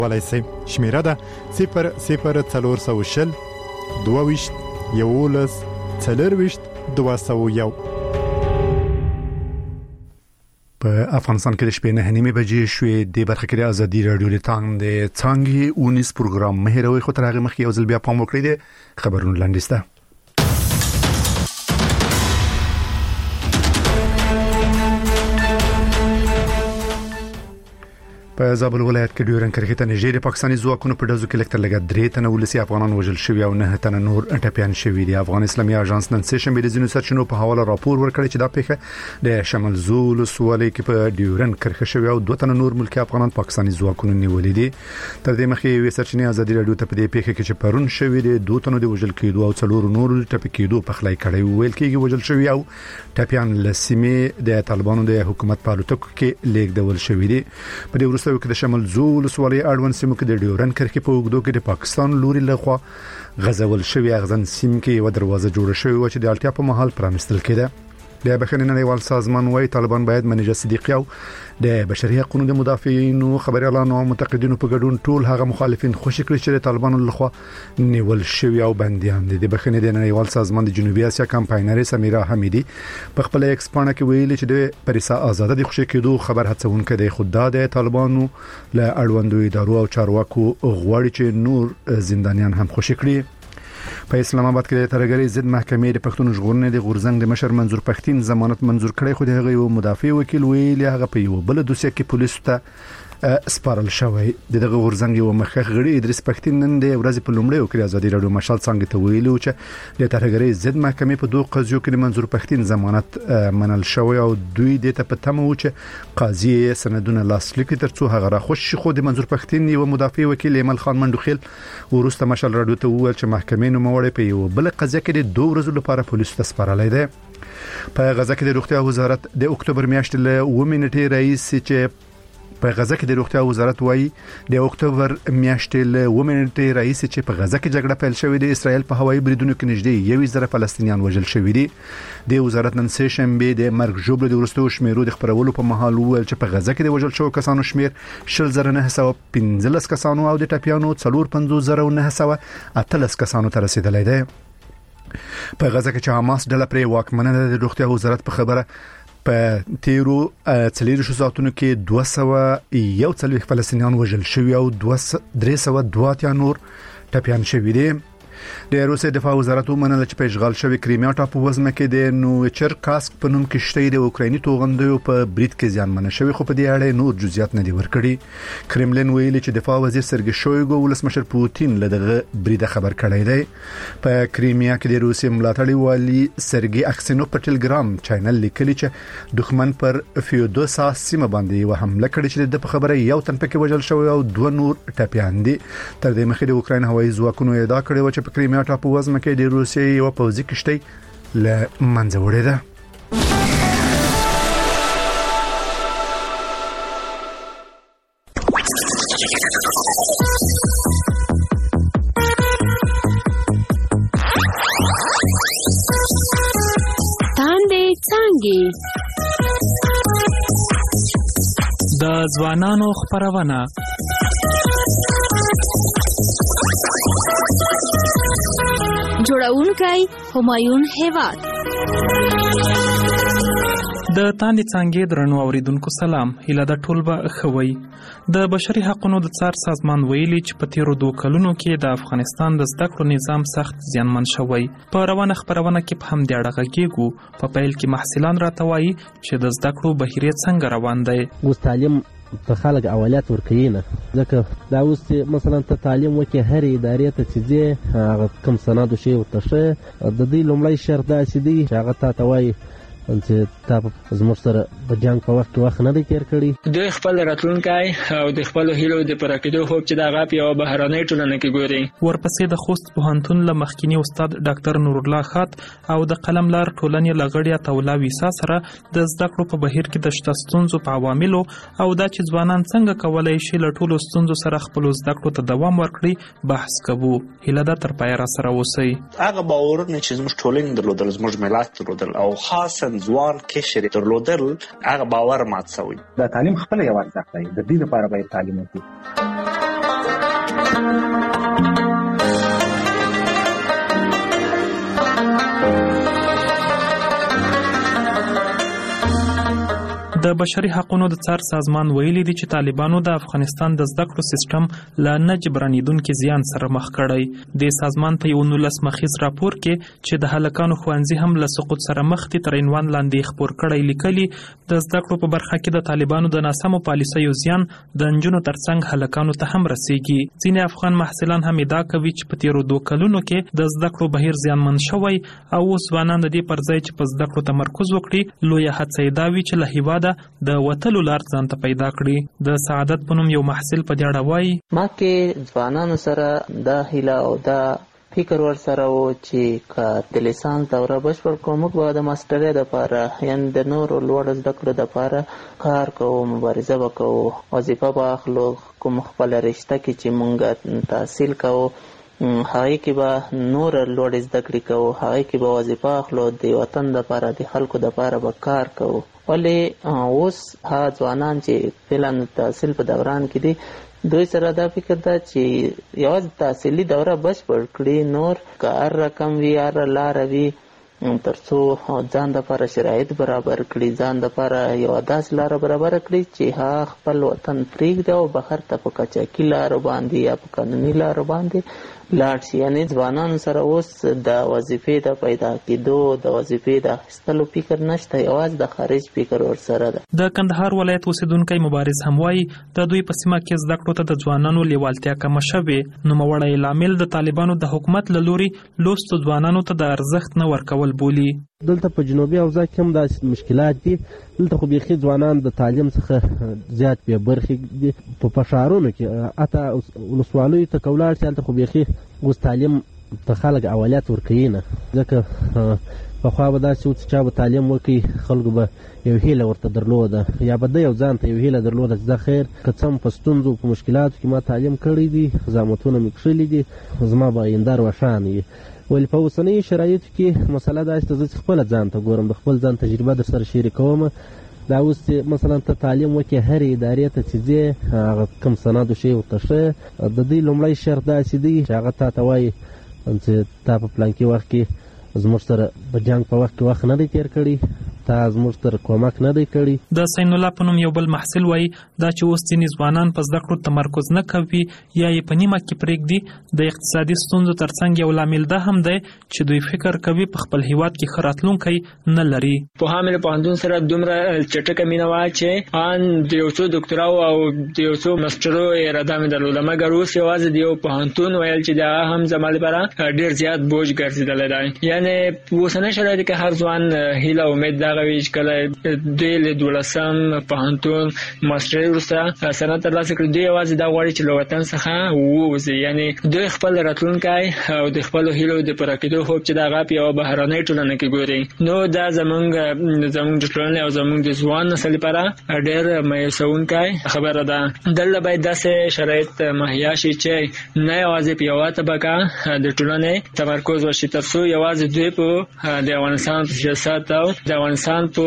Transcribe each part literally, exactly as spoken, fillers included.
ولایسي شمیره ده صفر صفر څلور سوه شل دوه ویشت یولس څلور ویشت دوه سوه یو. په افغانستان کې د شپې نه نیمه بجې شوې د برخه کې د ازادي رادیو د تانګ د څنګه اونیس پروګرام مهروي خو تر هغه مخکې یو ځل بیا پام وکړئ د خبرونو لاندې په زابل ولایت کې ډیورن کرښې ته نږدې د پاکستاني ځواکونو په ډزو کې لکتر لګا درې تنه ولسی افغانان وژل شوي او نه تنه نور ټپيان شوي دي. افغان اسلامي اژانس نن سه شنبه د ځینو سرچینو په حواله راپور ورکړی چې دا پیښه د شمال زول سوالي کې په ډیورن کرښه شوي او دوه تنه نور ملکی افغانان پاکستاني ځواکونو نیولې دي. تر دې مخکې وې سرچینې ازادي رادیو ته په دې پیښه کې چې پرون شوي دي دوه تنه د وژل کېدو او څلور نور ټپي کېدو په خلای کړي ویل کېږي وژل شوي او ټپيان لسمه د طالبانو د حکومت په الوتکو کې لیږدول شوي دي. په دې وروسته کې د شمال زول سوالي اړوند سیمو کې د ډیورن کرښې په اوږدو کې د پاکستان لوري لخوا غزول شوی اغزن سیم کې یو دروازه جوړه شوې و چې د اړتیا په محل پرانستل کېده. د بخښنې نړیوال سازمان وايي طالبان باید منیجه صدیقی او د بشري حقوقو د مدافعینو خبريالانو او متقدینو په ګډون ټول هغه مخالفین خوشی کړي چې د طالبانو لخوا نیول شوی او بنديان دي. د بخښنې د نړیوال سازمان د جنوبي اسیا کمپاینر سمیرا حمیدی په خپل ایکس پاڼه کې ویلي چې د پریسا آزاد د خوشی کېدو خبر هڅونکې د خدای د طالبانو له اړوندو ادارو او چارواکو غواړي چې نور زندانیان هم خوشی کړي. په اسلام آباد کې د ترګری ضد محکمې د پښتون ژغورنې د غورزنګ د مشر منظور پښتين ضمانت منظور کړي خو د هغه یو مدافع وکیل ویلي هغه په یو بل دوسیه کې پولیسو ته سپارل شوی. دغه غورزنګ یو مخخ غړي ادریس پښتين نن د ورځې په لومړی وکړي ازادي رادیو مشال څنګه ته ویلو چې د ترګری ضد محکمې په دوه قضیو کې منظور پښتين ضمانت منل شوی او دوی د ته په تمه و چې قاضي سندونه لاسلیک ترڅو هغه را خوش خو د منظور پښتين یو مدافع وکیل ایمل خان منډوخیل ورسته مشال رادیو ته وویل چې محکمې نو موړې په یو بل قضیه کې د دوه ورځې لپاره پولیسو ته سپارلای دی. په غزا کې د روغتیا وزارت د اکتوبر میاشتې له اووه نیټې رئیس چې په غزا کې د روغتیا وزارت وايي د اکتوبر میاشتې له اووه نیټې رئیس چې په غزا کې جګړه پیل شوې د اسرائیل په هوایي بریدونو کې نږدې یو زره فلسطینیان وژل شوي دي. د وزارت نن سه شنبه د مرګ جوړ د ورستو شمیرو د خبرولو په محل ویل چې په غزا کې د وژل شوو کسانو شمیر شل زره نه سوه پنځلس کسانو او د ټپيانو څلور پنځوس زره نه سوه اتلس کسانو ته رسیدلای دي. په غزا کې چې حماس ډله پرې واکمنه د روغتیا وزارت په خبره په تیرو څلور شو ساعتونو کې دوه سوه یو څلوېښت فلسطینیان وژل شوي او درې سوه دوه اتیا نور ټپيان شوي دي. د روسي دفاع وزارت ومنله چې په اشغال شوی کریمیا ټاپو وزمه کې د نوچر کاسک په نوم کشته د اوکرایني توغندیو په برید کې زیانمن شوی خو په دې اړه نور جزئیات نه دي ورکړي. کرملین ویلي چې دفاع وزیر سرګي شویګو ولسمشر پوتین له دغه برید خبر کړی دی. په کریمیا کې د روسي ملاتړي والی سرګي اکسینو په ټلګرام چینل لیکلي چې دښمن پر فیودوسا سیمه باندې یو حمله کړې چې د خبره یو تن پکې وژل شوی او دوه نور ټپيان دي. تر دې مخکې د اوکراین هوایي ځواکونو ادعا کړې و چې کریمیا ټاپو وزمه کې د روسیې یو پوځي کشتۍ له منځه وړې ده. تاندې څنګه د ځوانانو خبرونه جوړونکی همایون هیواد. د تاندې څنګه درنو اوریدونکو سلام. هیله د ټول به خوي. د بشري حقوقو د څار سازمان ویلي چې په تیرو دوه کلونو کې د افغانستان د زده کړو نظام سخت زیانمن شوی. په روانه خبرونه کې په هم د اړه کېږو. په پیل کې محصلان راته وایي چې د زده کړو بهیره څنګه روان دی. اوس تعلیم ته خلک اولویت ورکوي نه ځکه دا اوس مثلا ته تعلیم وکړې هرې ادارې ته چې ځې هغه کوم سند شی ورته ښه د دې لومړی شرط داسې دی چې هغه تا ته وایي چې تا زموږ سره په جنګ په وخت کې وخت نه دی تېر کړی. دوی خپل راتلونکی او د خپلو هیلو د پوره کېدو خوب چې د هغه په یوه بهرنۍ ټولنه کې ګوري. ورپسې د خوست پوهنتون له مخکیني استاد ډاکټر نورالله خات او د قلم لار ټولنې له غړي عطاالله ویسا سره د زده کړو په بهیر کې د شته ستونزو په عواملو او دا چې ځوانان څنګه کولی شي له ټولو ستونزو سره خپلو زده کړو ته دوام ورکړي بحث کوو. هیله ده تر پایه راسره اوسئ. هغه باورونه چې زموږ ټولنې درلودل زموږ ملت درلودل او خاصا ځوان کشر درلودل هغه باور مات شوی. دا تعلیم خپل یو ارزښت دی. د دې لپاره باید تعلیم وکړو. د بشري حقوقو د څار سازمان ویلي دی چې طالبانو د افغانستان د زده کړو سیستم له نه جبرانیدونکو زیان سره مخ کړی. د سازمان په یو نولس مخیز راپور کې چې د هلکانو ښوونځي هم له سقوط سره مخ دي تر عنوان لاندې خبر کړی لیکلي د زده کړو په برخه کې د طالبانو د ناسمو پالیسیو زیان د نجونو ترڅنګ هلکانو ته هم رسیږي. ځینې افغان محصلان هم ادعا کوي چې په تیرو دوه کلونو کې د زده کړو بهیر زیانمن شوی او اوس ځوانان د دې پر ځای چې په زده کړو تمرکز وکړي لویه هڅه یې دا وي چې له هیواده د وتلو لار ځان ته پیدا کړي. د سعادت په نوم یو محصل په دې اړه وایي ما کې ځوانانو سره دا هیله او دا فکر ور سره و چې که د لیسانس دوره بشپړ کړو موږ به د ماسټرۍ دپاره یعنې د نورو لوړو زده کړو دپاره کار کوو، مبارزه به کوو، وظیفه به اخلو، کوم خپله رشته کې چې موږ تحصیل کوو هغې کې به نور لوړې زده کړې کوو، هغې کې به وظیفه اخلو، د وطن دپاره د خلکو دپاره به کار کوو. ولې اوس هغه ځوانان چې فعلا تحصیل په دوران کې دي دوی سره دا فکر ده چې یوازې تحصیلي دوره بشپړ کړي، نور که هر رقم وي هر لاره وي تر څو ځان دپاره شرایط برابر کړي، ځان دپاره یوه داسې لاره برابر کړي چې هغه خپل وطن پرېږدي او بهر ته په قاچاقي لارو باندې یا په قانوني لارو باندې لاړ شي. یعنې ځوانانو سره اوس د وظیفې د پیدا کېدو د وظیفې د اخیستلو فکر نشته، یوازې د خارج فکر ورسره ده. د کندهار ولایت اوسیدونکی مبارز هم وایي د دوی په سیمه کې زده کړو ته د ځوانانو لیوالتیا کمه شوې. نوموړی لامل د طالبانو د حکومت له لوري لوستو ځوانانو ته د ارزښت نه ورکول بولي. دلته په جنوبي اوضاع کې هم داسې مشکلات دي. دلته خو بیخي ځوانان د تعلیم څخه زیات بې برخې دي. په ښارونو کې حتی ولسوالیو ته که ولاړ شي هلته خو بیخي اوس تعلیم ته خلک اولویت ورکوي نه، ځکه پخوا به داسې و چې چا به تعلیم وکړي خلکو به یو هیله ورته درلوده یا به د یو ځان ته یو هیله درلوده چې دا خیر که څه هم په ستونزو په مشکلاتو کې ما تعلیم کړی دي، زحمتونه مې کښلي دي، زما به آینده روښانه وي. ولې په اوسنیو شرایطو کې مسله داسې ده زه چې خپله ځان ته ګورم، د خپل ځان تجربه در سره شریکوم. دا اوس چې مثلا ته تعلیم وکړې هرې ادارې ته چې ځې هغه کوم سند شی ورته ښه د دوی لومړی شرط داسې دی چې هغه تا ته وایي چې تا په پلانکي وخت کې زموږ سره د جنګ په وخت کې وخت نه دی تېر کړی، تا زموږ سره کومک نه دی کړی. د سین الله په نوم یو بل محصل وایي دا چې اوس ځینې ځوانان په زده کړو تمرکز نه کوي یا یې په نیمه کې پرېږدي د اقتصادي ستونزو ترڅنګ یو لامل دا هم دی چې دوی فکر کوي په خپل هیواد کې ښه راتلونکی نه لري. پوهان له پوهنتون سره دومره چټکه مینه وه چې ان د یو څو ډاکټراو او د یو څو ماسټرو اراده مې درلوده، مګر اوس یوازې د یو پوهنتون ویل چې دا هم زما لپاره ډېر زیات بوج ګرځېدلی دی. یعنې په اوسنۍ شرایطو کې هر ځوان هیله امید دغه وي چې کله دوی له دولسم پوهنتون ماسټرۍ وروسته سند ترلاسه کړي دوی یوازې دا غواړي چې له وطن څخه ووځي. یعنې دوی خپل راتلونکی او د خپلو هیلو د پوره کېدو خوب چې د هغه په یوه بهرنۍ ټولنه کې ګوري، نو دا زموږ زموږ د ټولنې او زموږ د ځوان نسل لپاره ډېر مایوسونکی خبره ده. دلته باید داسې شرایط مهیا شي چې نه یوازې په یوه طبقه د ټولنې تمرکز وشي تر څو یوازې دوی په د افغانستان په سیاست او د افغانستان په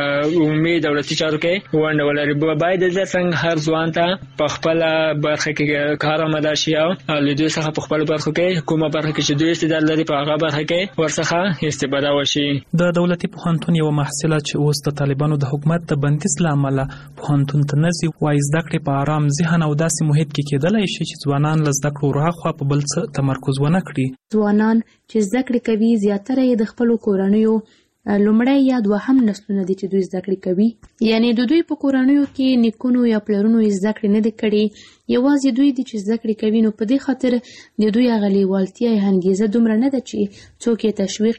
عمومي دولتي چارو کې ونډه ولري. باید د څنګه هر ځوان ته په خپله برخه کې کار آماده شي او له دوی څخه په خپلو برخو کې کومه برخه کې چې دوی استعداد لري په هغه برخه کې ورڅخه استفاده وشي. د دولتي پوهنتون یوه محصله چې اوس د طالبانو د حکومت د بندیز له امله پوهنتون ته نه ځي وایي زده کړې په ارام ذهن او داسې محیط کې کېدلی شي چې ځوانان له زده کړو راخوا په بل څه تمرکز ونه کړي. ځوانان چې زده کړې کوي زیاتره یې د خپلو کورنیو لومړی یا دوهم نسلونه دي چې دوی زده کړې کوي، یعنې د دوی په کورنیو کې نیکونو یا پلرونو یې زده کړې نه دي کړې، یوازې دوی دي چې زده کړې کوي. نو په دې خاطر د دوی هغه لیوالتیا یا انګیزه دومره نه ده چې څوک یې تشویق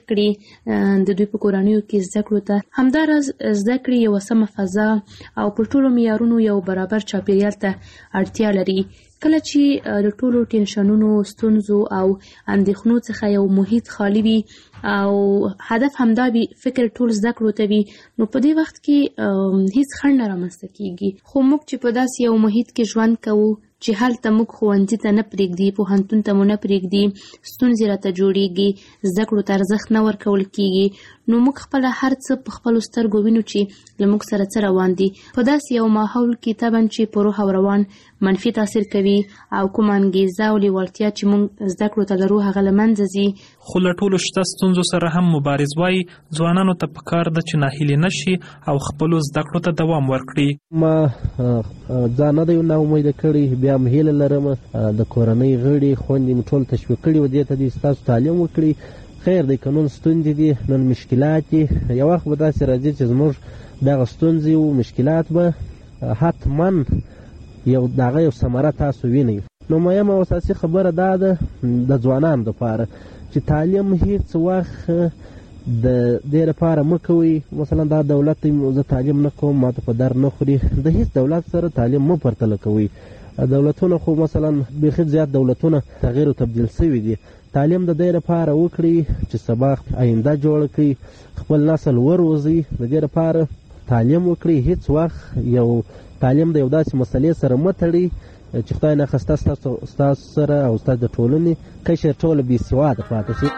کړي د دوی په کورنیو کې زده کړو ته. همداراز زده کړې یوه سمه فضا او په ټولو معیارونو یو برابر چاپیریال ته اړتیا لري. کله چې د ټولو ټینشنونو، ستونزو او اندېښنو څخه یو محیط خالی وي او هدف همدا وي فکر ټول زده کړو ته وي، نو په دې وخت کې هیڅ خنډ نه رامنځته کیږي. خو موږ چې په داسې یو محیط کې ژوند کوو چې هلته موږ ښوونځي ته نه پرېږدي، پوهنتون ته مو نه پرېږدي، ستونزې راته جوړېږي، زده کړو ته ارزښت نه ورکول کېږي، نو موږ خپله هر څه په خپلو سترګو وینو چې له موږ سره څه روان دي. په داسې یو ماحول کې طبعا چې په روح او روان منفي تاثیر کوي او کومه انګیزه او لیوالتیا چې موږ زده کړو ته لرو هغه له منځه ځي. خو له ټولو شته ستونزو سره هم مبارز وایي ځوانانو ته پکار ده چې ناهیلي نه شي او خپلو زده کړو ته دوام ورکړي. ما ځان نه دی نا امیده کړی، بیا هم هیله لرم د کورنۍ غړي خویندې مې ټول تشویق کړي و دې ته دي ستاسو تعلیم وکړي. خیر دی که نن ستونزې دي، نن مشکلات دي، یو وخت به داسې راځي چې زموږ دغه ستونزې او مشکلات به حتما یو دغه یو ثمره تاسو وینئ. نو مهمه او اساسي خبره دا ده د ځوانانو دپاره چې تعلیم هېڅ وخت د دې لپاره مه کوئ مثلا دا دولت زه تعلیم نه کوم ماته په در نه خوري، د هېڅ دولت سره تعلیم مه پرتله کوئ. دولتونه خو مثلا بیخي زیات دولتونه تغییر او تبدیل شوي دي. تعلیم د دې لپاره وکړئ چې سبا آینده جوړه کړئ، خپل نسل وروزئ. د دې لپاره تعلیم وکړئ، هېڅ وخت یو تعلیم د یو داسې مسلې سره مه تړئ چې خدای ناخواسته ستاسو سره او ستاسو د ټولنې قشر ټوله بې سواده پاتې شي.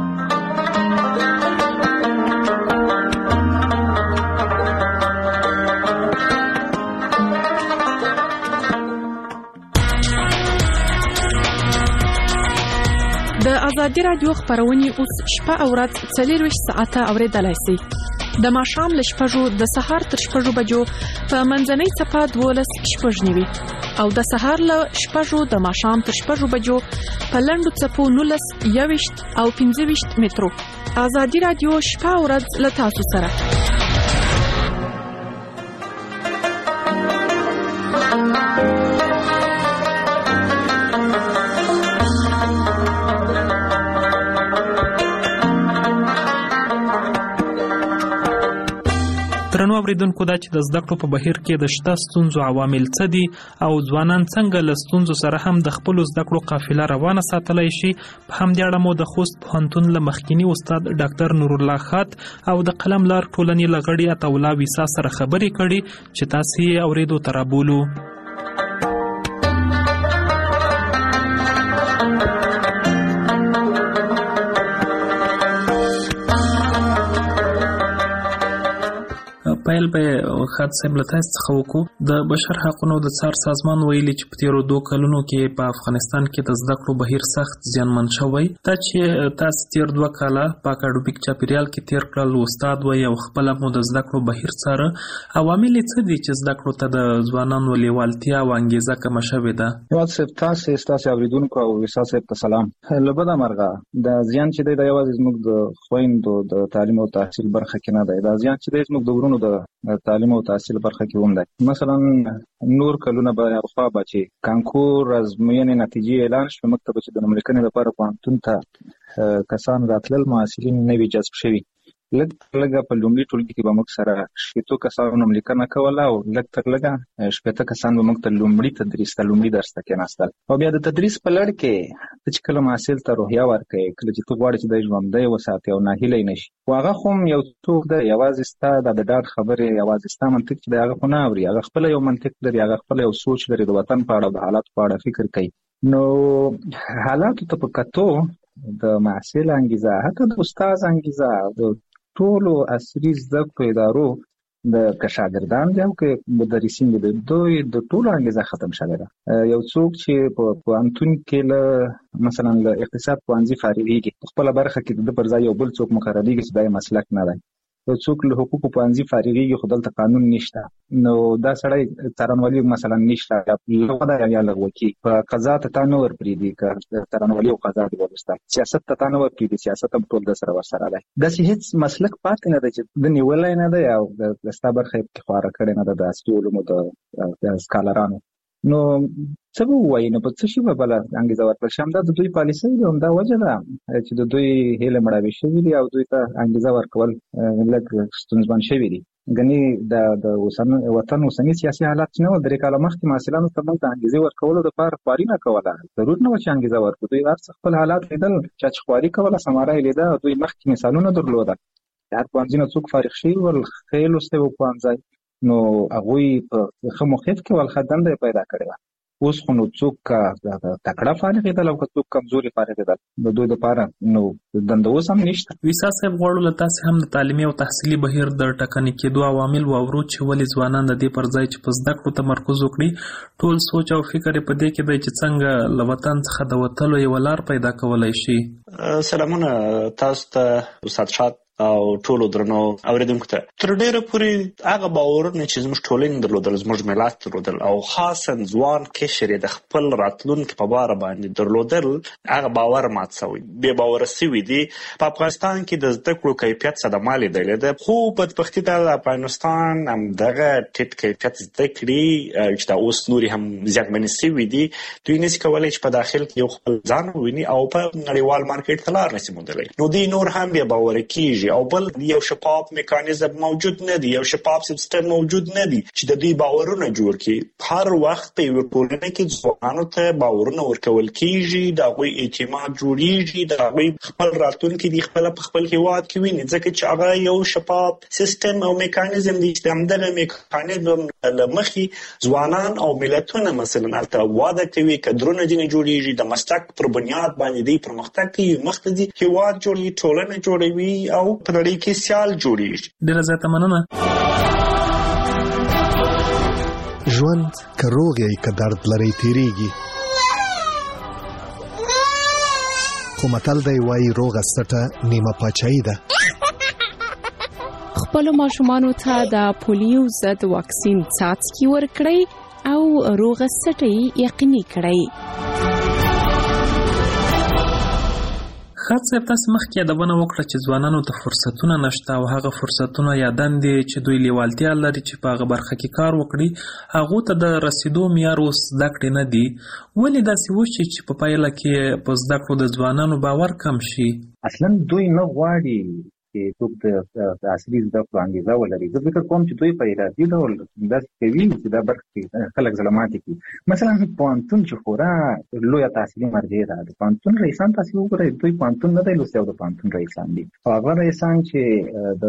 د ازادي راډیو خپرونې اوس شپه او ورځ څلېرویشت ساعته اورېدلی سئ. د ماښام له شپږو د سهار تر شپږو بجو په منځنۍ څپه دولس شپږ نوي او د سهار له شپږو د ماښام تر شپږو بجو په لنډو څپو نولس یوویشت او پنځه ویشت مترو. ازادي راډیو شپه او ورځ له تاسو سره. درنو اوریدونکو، دا چې د زده کړو په بهیر کې د شته ستونزو عوامل څه دي او ځوانان څنګه له ستونزو سره هم د خپلو زده کړو قافله روانه ساتلی شي، په همدې اړه مو د خوست پوهنتون له مخکیني استاد ډاکټر نورالله خات او د قلم لار ټولنې له غړي عطاالله ویسا سره خبرې کړي چې تاسې یې اورېدو ته رابولو. پیل به خاط صاحب له تاسو څخه وکړو. د بشر حقونو د څار سازمان ویلي چې په تیرو دوه کلونو کې په افغانستان کې د زده کړو بهیر سخت زیانمن شوی. دا چې تاسو تیر دوه کاله په اکاډمیک چاپیریال کې تیر کړل، استاد وایي او خپله مو د زده کړو بهیر څاره، عوامل یې څه دي چې زده کړو ته د ځوانانو لیوالتیا او انګیزه کمه شوې ده؟ هېواد صاحب، تاسې ستاسې اورېدونکو او ویسا صاحب ته سلام. له بده مرغه دا زیان چې دی دا یوازې زموږ د خویندو د تعلیم او تحصیل برخه کې نه دی، دا زیان چې دی زموږ د ورونو د تعلیم او تحصیل برخه کې هم دی. مثلا نور کلونه به پخوا به چې کانکور ازموینې نتیجې اعلان شوې، موږ ته به چې د نوملیکنې لپاره پوهنتون ته کسان راتلل، محصلین نه وي جذب شوي. لږ تر لږه په لومړي ټولګي کې به موږ سره شپېتو کسانو نوملیکنه کوله او لږ تر لږه شپېته کسان به موږ ته لومړي تدریس ته لومړي درس ته کېناستل. او بیا د تدریس په لړ کې ته چې کله محصل ته روحیه ورکوې، کله چې ته غواړې چې دی ژوندی وساتې او ناهیلی نه شي، خو هغه خو هم یو څوک دی، یوازې ستا د ډاډ خبرې، یوازې ستا منطق چې دی هغه خو نه اوري، هغه خپله یو منطق لري، هغه خپله یو سوچ لري، د وطن په اړه، د حالاتو په اړه فکر کوي. نو حالاتو ته په کتو د محصل انګیزه، حتی د استاد انګیزه، د ټولو عصري زده کړو ادارو د که شاګردان دي او که مدرسین دي، دوی د ټولو انګیزه ختم شوې ده. یو څوک چې په پوهنتون کې له مثلا له اقتصاد پوهنځي فارغېږي، په خپله برخه کې د پر ځای یو بل څوک مقرریږي چې دا یې مسلک نه دی. یو څوک له حقوقو پوهنځي فارغېږي خو دلته قانون نشته، نو دا سړی څارنوالي مثلا نشته، لغوه ده یا لغوه کېږي. په قضا ته تا نه ورپرېږدي، که څارنوالي او قضا دې ولوسته، سیاست ته تا نه ورپرېږدي، سیاست هم ټول د سره ورسره دی. داسې هېڅ مسلک پاتې نه دی چې ده نیولی نه دی او د ستا برخه یې پکې خواره کړې نه ده د عصري علومو د سکالرانو. نو څه به ووایي، نو په څه شي به بله انګېزه ورکړل شي؟ همدا د دوی پالیسۍ دي، همدا وجه ده چې د دوی هیلې مړاوې شوي دي او دوی ته انګېزه ورکول لږ ستونزمن شوي دي. ګنې د د وطن اوسني سیاسي حالات چې نه وو، درې کاله مخکې محصلانو ته موږ د انګېزې ورکولو دپاره خواري نه کوله، ضرور نه وه چې انګېزه ورکړو. دوی هر څه خپل حالات لیدل، چا چې خواري کوله ثمره یې لیده، دوی مخکې مثالونه درلوده. هر پوهنځي نه څوک فارغ شوي ول، ښه لوستی و پوهنځی، نو هغوی په ښه موقف کې ول، ښه دنده یې پیدا کړې وه. اوس خو نو څوک تکړه فارغېدل او که څوک کمزوري فارغېدل د دوی دپاره نو دنده اوس هم نشته. ویسا صاحب غواړو له تاسې هم د تعلیمي او تحصیلي بهیر د ټکني کېدو عوامل واورو چې ولې ځوانان د دې پر ځای چې په زده کړو تمرکز وکړي ټول سوچ او فکر یې په دې کې دی چې څنګه له وطن څخه د وتلو یوه لار پیدا کولی شي. سلامونه تاسو ته استاد شاد او ټولو درنو اوریدونکو ته. تر ډیره پورې هغه باورونه چې زموږ ټولنې درلودل، زموږ ملت درلودل او خاصا ځوان قشر د خپل راتلونکي په باره باندې درلودل، هغه باور مات شوی، بې باوره شوي دي. په افغانستان کې د زده کړو کیفیت صدمه لیدلې ده، خو بدبختي ده د افغانستان همدغه ټیټ کیفیت زده کړې چې دا اوس نورې هم زیانمنې شوي دي، دوی نشي کولی چې په داخل کې یو خپل ځان وویني او په نړیوال مارکیټ ته لار نشي موندلی. نو دوی نور هم بې باوره کېږي او بل یو شفاف میکانیزم موجود نه دی، یو شفاف سیستم موجود نه دی چې د دوی باورونه جوړ کړي. هر وخت په یو ټولنه کې ځوانانو ته باورونه ورکول کېږي، د هغوی اعتماد جوړېږي، د هغوی خپل راتلونکي دی خپل په خپل هېواد کې ویني، ځکه چې هغه یو شفاف سیستم او میکانیزم دی چې همدغه میکانیزم له مخې ځوانان او ملتونه مثلا هلته واده کوي، کدرونه ځینې جوړېږي، د مسلک پر بنیاد باندې دوی پرمختګ کوي، مخته ځي، هېواد جوړوي، ټولنه جوړوي او په نړۍ کې سیال جوړېږي. ډېره زیاته مننه. ژوند که روغ یې که درد لرئ تېرېږي، خو متل دی وایي روغه سټه نیمه پاچاهي ده. خپلو ماشومانو ته د پولیو ضد واکسین څاڅکي ورکړئ او روغه سټه یې یقیني کړئ. خاص صاحب تاسو مخکې یادونه وکړه چې ځوانانو ته فرصتونه نشته او هغه فرصتونه یا دندې چې دوی لیوالتیا لري چې په هغه برخه کې کار وکړي هغو ته د رسیدو معیار اوس زده کړې نه دي. ولې داسې وشي چې په پایله کې په زده کړو د ځوانانو باور کم شي؟ اصلا دوی نه غواړي چې څوک د عصري زده کړو انګېزه ولري. زه فکر کوم چې دوی په ارادي ډول داسې کوي چې دا برخه کې خلک زړه ماتې کړي. مثلا پوهنتون چې خورا لویه تحصیلي مرجع ده، د پوهنتون رئیسان تاسې وګورئ، دوی پوهنتون نه دی لوستی او د پوهنتون رئیسان دي. او هغه رئیسان چې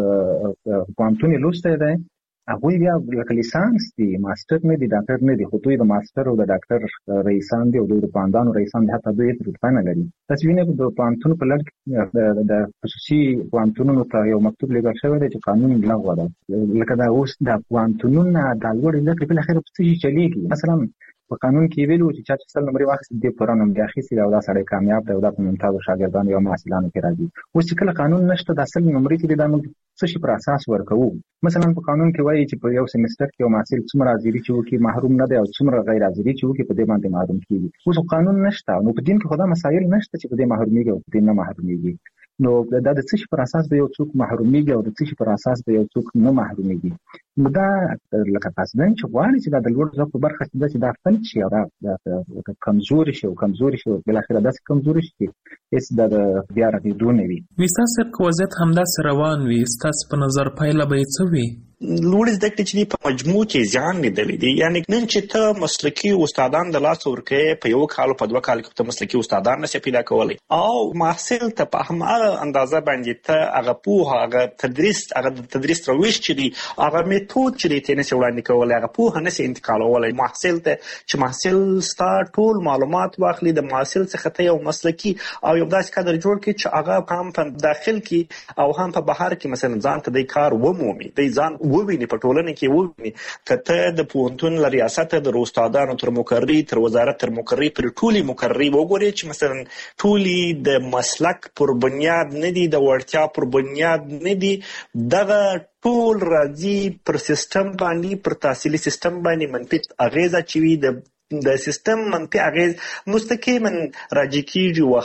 د پوهنتون یې لوستی دی هغوی بیا لکه لیسانس دي، ماسټر نه دي، ډاکټر نه دي، خو دوی د ماسټر او د ډاکټر رئیسان دي او دوی د پوهندانو رئیسان دي، حتی دوی هېڅ رتبه نه لري. تاسې وینئ د پوهنتون په لړ کې د خصوصي پوهنتونونو ته یو مکتوب لیږل شوی دی چې قانون لغوه ده. لکه دا اوس د پوهنتونونه دا لوړې زده کړې بالاخره په څه شي چلېږي. مثلا په قانون کې ویلي وو چې چا چې سل نمرې واخیستې دې پوره نمرې اخیستې ده او دا سړی کامیاب دی او دا په ممتازو شاګردانو یا محصلانو کې راځي. اوس چې کله قانون نشته دا سل نمرې چې دي دا موږ څه شي پر اساس ورکوو. مثلا په قانون کې وایي چې په یو سیمستر کې یو محصل څومره حاضري چې وکړي محروم نه دی او څومره غیر حاضري چې وکړي په دې باندې محروم کېږي. اوس قانون نشته، نو په دین کې خو دا مسایل نشته چې په دې محرومیږي او په دې نه محرومیږي. نو دا د څه شي پر اساس به یو څوک محرومیږي او د څه شي پر اساس به یو څوک نه محرومیږي. نو دا لکه قصدن چې غواړي چې دا د لوړ زده کړو برخه چې دا فلج شي او دا کمزوري شي او کمزوري شي او بالاخره داسې کمزوري شي چې هېڅ د بیا رغېدو نه وي. ویسا صاحب که وضعیت همداسې روان وي ستاسو په نظر پایله به یې څه وي؟ لوړې زده کړې چې دي په مجموع کې زیان لیدلی دي. یعنې نن چې ته مسلکي استادان د لاسه ورکوې په یو کال او په دوه کال کې ته مسلکي استادان نشې پیدا کولی او محصل ته په هماغه اندازه باندې ته هغه پوهه هغه تدریس هغه د تدریس روش چې دي هغه میتود چې دی ته نشې وړاندې کولی هغه پوهه نشې انتقالولی محصل ته چې محصل ستا ټول معلومات واخلي د محصل څخه ته یو مسلکي او یو داسې کادر جوړ کړي چې هغه هم په داخل کې او هم په بهر کې مثلا ځان ته دی کار ومومي، دی ځان وویني په ټولنه کې وویني. که ته د پوهنتون له ریاسته د استادانو تر مقرري تر وزارت تر مقرري پرې ټولې مقرري وګورې چې مثلا ټولې د مسلک پر بنیاد نه دي، د وړتیا پر بنیاد نه دي، دغه ټول راځي پر سیستم باندې پر تحصیلي سیستم باندې منفي اغېزه اچوي. د د سیستم منفي اغېز مستقیما راجع کېږي او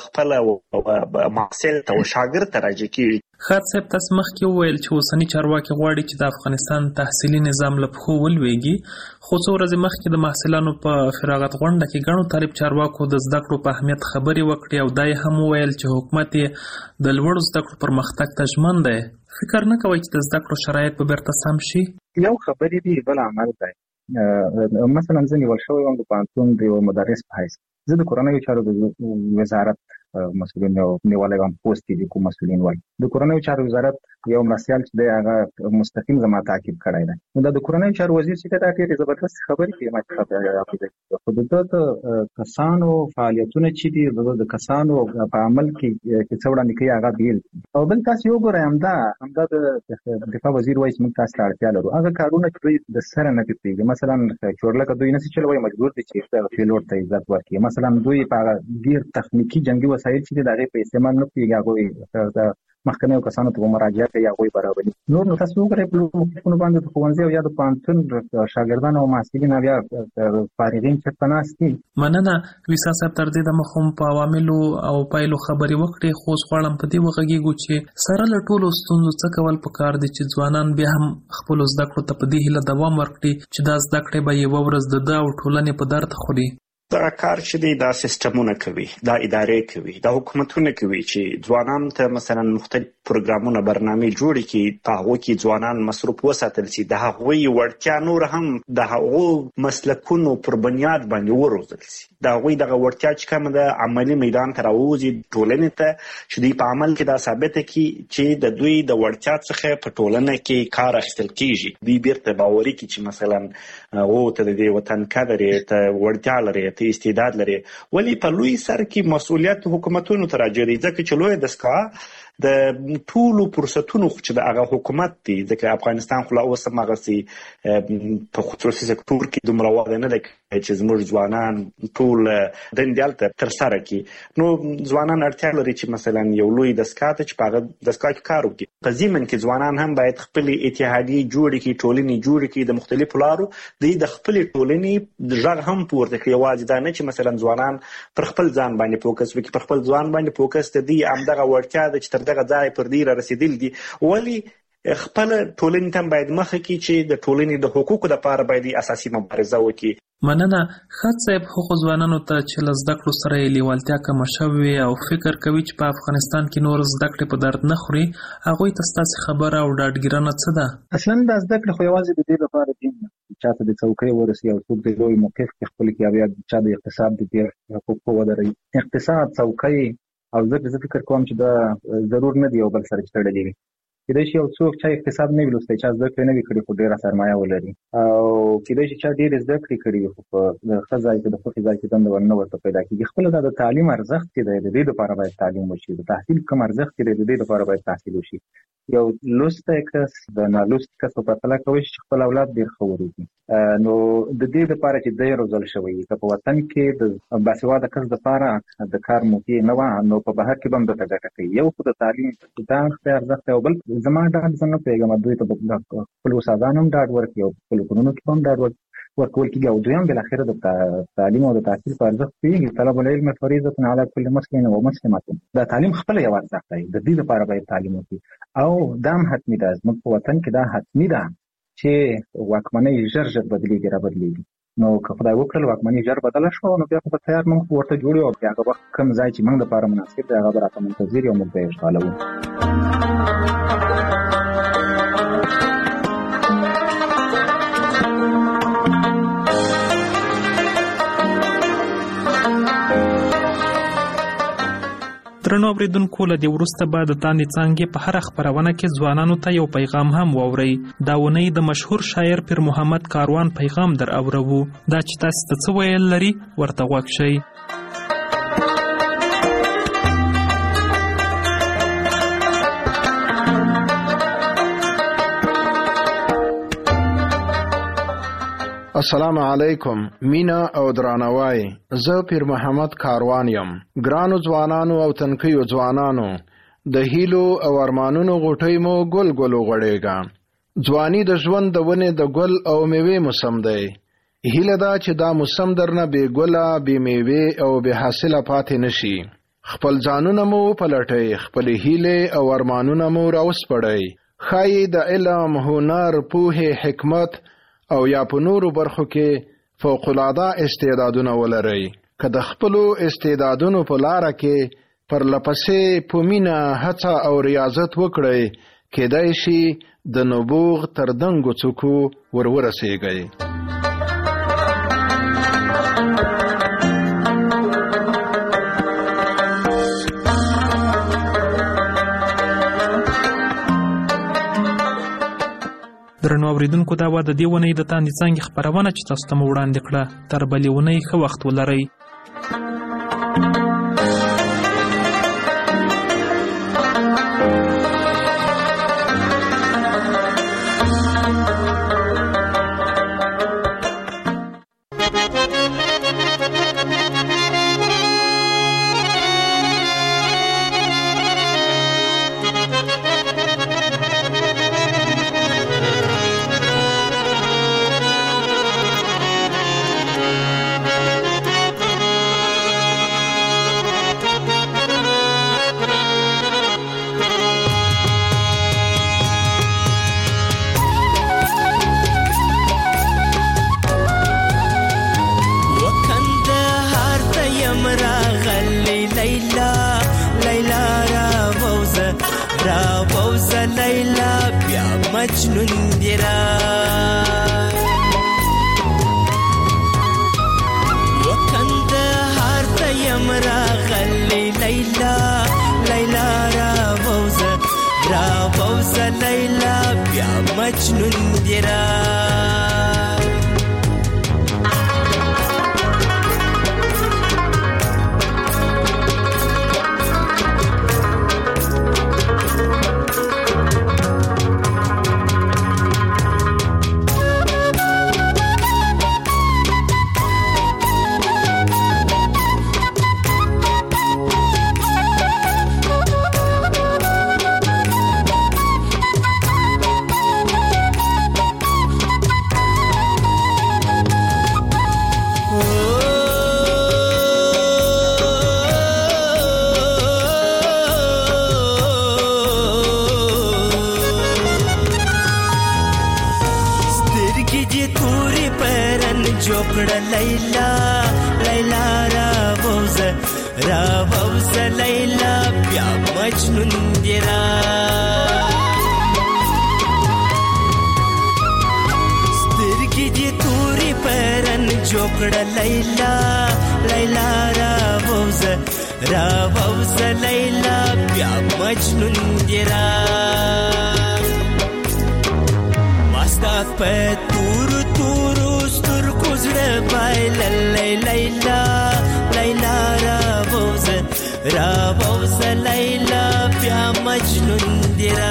خپله محصل ته او شاګرد ته راجع کېږي. خاط صاحب تاسو مخکې وویل چې اوسني چارواکي غواړي چې د افغانستان تحصیلي نظام له پښو ولویږي، خو څو ورځې مخکې د محصلانو په فراغت غونډه کې ګڼو طالب چارواکو د زده کړو په اهمیت خبرې وکړې او دا یې هم وویل چې حکومت یې د لوړو زده کړو پرمختګ ته ژمن دی. فکر نه کوئ چې د زده کړو شرایط به بیرته سم شي؟ یو خبرې دي بل عمل دی. مثلا زه نیول شوی وم د پوهنتون د یو مدرس په حیث. زه د کورنیو چارو د وزارت مسؤلین او نیولای هم پوسټ دي کوم مسؤلین وای د کورنۍ چارو وزارت یو مرستيال چې دی هغه مستقیم زما تعقیب کړی دی نو د کورنۍ چارو وزیر چې دا ډېر زبردست خبرې کوي ما ته خو د کسانو فعالیتونه چې دي د کسانو په عمل کې چې څوړه نکي هغه بیل او بل تاسو یو ګورئ همدا همدا د دفاع وزیر وایي چې موږ تاسو ته اړتیا لرو هغه کارونه چې د سره نه کوي مثلا چورلکه دوی نشي چلوي مجبور دي چې پیلوټ ته عزت ورکړي مثلا دوی په ډیر تخنیکی جنگي وسایل چې دغه په استعمال نه کوي هغه د محکمې کسانو ته مراجعه کوي هغه برابري نور نو تاسو وګورئ په کومو باندې د ښوونځي او یا د پانتون شاګردانو او محصلین بیا فارغین چې پناستي مننه ویسا صاحب تر دې د مخوم په عواملو او پایلو خبري وکړي خو غواړم په دې وغږیږو چې سره له ټولو ستونزو څه کول پکار دي چې ځوانان بیا هم خپل زده کړو ته په دې هیله دوام ورکړي چې دا زده کړې به یو ورځ د دا او ټولنې په درد خوري دا کار چې دی دا سیستمونه کوي دا ادارې کوي دا حکومتونه کوي چې ځوانان ته مثلا مختلف پروګرامونه برنامه جوړ کړي په هغه کې ځوانان مصروف وساتل شي د هغوی وړتیا نور هم د هغو مسلکونو پر بنیاد باندې وروزل شي دا هغوی دغه وړتیا چې کوم د عملی میدان ته راوځي ټولنې ته چې دوی په عمل کې دا ثابت کړي چې د دوی د وړتیا څخه په ټولنه کې کار اخیستل کیږي دوی بیرته باوري کړي چې مثلا او ته د دې وطن قدر ته وړتیا لري ته استعداد لري ولی په لوی سر کې مسؤلیت حکومتونو ته راځي ځکه چې لوی دستګاه د ټولو فرصتونو چې د هغه حکومت دی ځکه افغانستان خو لا اوس هم هغسې په خصوصي سکتور کې دومره وده نه ده چې زموږ ځوانان ټول دندې هلته ترسره کړي نو ځوانان اړتیا لري چې مثلا یو لوی دستګاه ته چې په هغه دستګاه کې کار وکړي په ضمن کې ځوانان هم باید خپلې اتحادیې جوړې کړي ټولنې جوړې کړي د مختلفو لارو دوی د خپلې ټولنې غږ هم پورته کړي یوازې دا نه چې مثلا ځوانان پر خپل ځان باندې فوکس وکړي پر خپل ځان باندې فوکس د دوی همدغه وړتیا ده چې دغه ځای پر دې را رسیدل دي ولی خپل ټولنې ته باید مخه کړي چې د ټولنې د حقوقو لپاره باید اساسي مبارزه وکړي مننه ښه صاحب هغو ځوانانو ته چې له زده کړو سره یې لیوالتیا کمه شوې او فکر کوي چې په افغانستان کې نور زده کړې په درد نه خوري هغوی ته ستاسې خبره او ډاډګیرنه څه ده اصلا دا زده کړې خو یوازې د دې لپاره دي چاته د څوکۍ ورسي او څوک د لوی موقف کې خپل کې بیا چا د اقتصاد د دې حقوقو ودروي اقتصاد څوکۍ او زه زه فکر کوم چې دا ضرور نه دی یو بل سره چې تړلي وي کېدای شي یو څوک چې اقتصاد نه وي لوستی چا زده کړې نه وي کړې خو ډېره سرمایه ولري او کېدای شي چا ډېرې زده کړې کړي وي خو په د ښه ځای کې د خوښې ځای کې دنده ورنه ورته پیدا کېږي خپله دا د تعلیم ارزښت چې دی د دې لپاره باید تعلیم وشي د تحصیل کوم ارزښت چې دی د دې لپاره باید تحصیل وشي یو لوستی کس د نالوستي کس په پرتله کولی شي چې خپل اولاد ډېر ښه وروزي نو د دې لپاره چې دی روزل شوی که په وطن کې د باسواده کس دپاره د کار موقع نه وه نو په بهر کې به هم درته ګټه کوي یو خو د تعلیم دا ښه ارزښت دی او بل زما ډاډ زه نه پوهېږم دوی ته به خپلو استادانو هم ډاډ ورکړي او خپلو کورونو کې به هم ډاډ ورکول کېږي او دویم بالاخره د تعلیم او د تحصیل په ارزښت پوهېږي طلب العلم فریضة علی کل مسلم و مسلمة دا تعلیم خپله یو ارزښت دی د دې لپاره باید تعلیم وکړي او دا هم حتمي ده زموږ په وطن کې دا حتمي ده چې واکمنۍ ژر ژر بدلېږي را بدلېږي نو که خدای وکړل واکمنۍ ژر بدله شوه نو بیا خو په تیار موږ ورته جوړ یو او بیا هغه وخت کوم ځای چې موږ دپاره مناسب دی هغه به راته منتظر یو موږ به یې اشغالوو درنو اوریدونکو له دې وروسته به د تاندې څانګې په هره خپرونه کې ځوانانو ته یو پیغام هم واورئ دا اونۍ د مشهور شاعر پیر محمد کاروان پیغام در اورو دا چې تاسو ته څه ویل لري ورته غوږ شئ السلام علیکم مینا او درانوای زه پیر محمد کاروان یم ګرانو ځوانانو او تنکیو ځوانانو د هیلو او ارمانونو غوټۍ مو ګل ګل وغوړېږه ځواني د ژوند د ونې د ګل او میوې موسم دی هیله ده چې دا موسم درنه بې ګله بې میوې او بې حاصله پاتې نشي خپل ځانونه مو وپلټئ خپلې هیلې او ارمانونه مو راوسپړئ ښایي د علم هنر پوهې حکمت او یا په نورو برخو کې فوق العاده استعدادونه ولرئ که د خپلو استعدادونو په لاره کې پر لپسې په مینه هڅه او ریاضت وکړئ کېدای شي د نبوغ تر دنګو څوکو ور ورسیږئ درنو اوریدونکو دا و د دې ونې د تاندې څانګې خپرونه چې تاسو ته مو وړاندې کړه. تر بلې ونې ښه وخت ولرئ. مجنون دیرا وکند هر تیم را غلی لیلا لیلا را بوز را بوز لیلا بیا مجنون دیرا Layla, Layla, Raboz, Raboz, Layla, Pya Majnun dira. Stirki di turi peran jokda Layla, Layla, Raboz, Raboz, Layla, Pya Majnun dira. Mastak pe turu turu stur kuzre bay lay layla layla raboz raboz layla pya majnun dira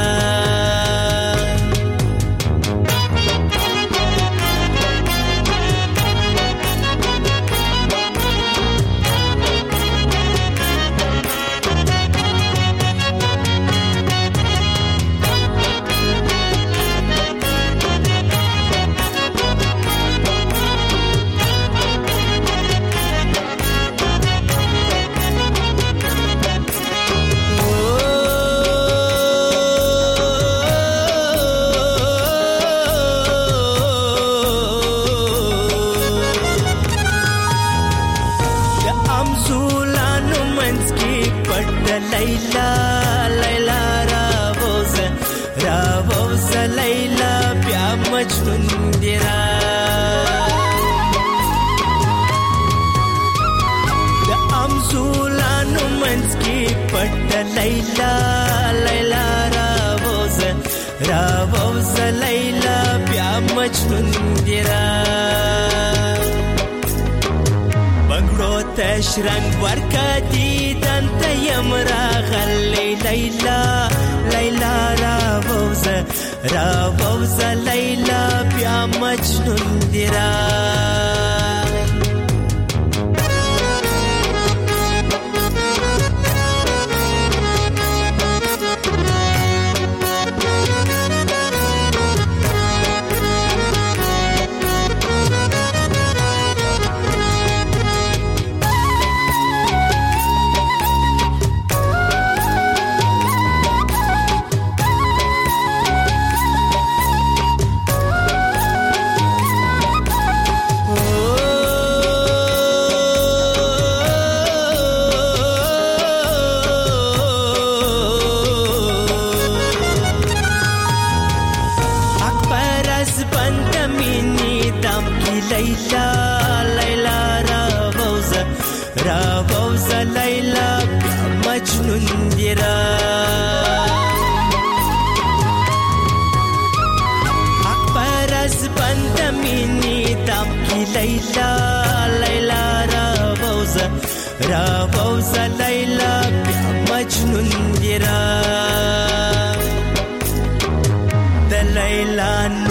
Layla, Layla, Raboz, Raboz, Layla, Pya Majnun dira. Da amzulanu manski patta Layla, Layla, Raboz, Raboz, Layla, Pya Majnun dira. تشرنگ ورکتی دنت یمرا غلی لیلا لیلا راوز راوز لیلا بیا مجنون دیرا Layla, Layla, Raboz, Raboz, Layla, Majnun dira. لیلا لیلا را بوزه را بوزه لیلا بیا مجنون دی را د لیلا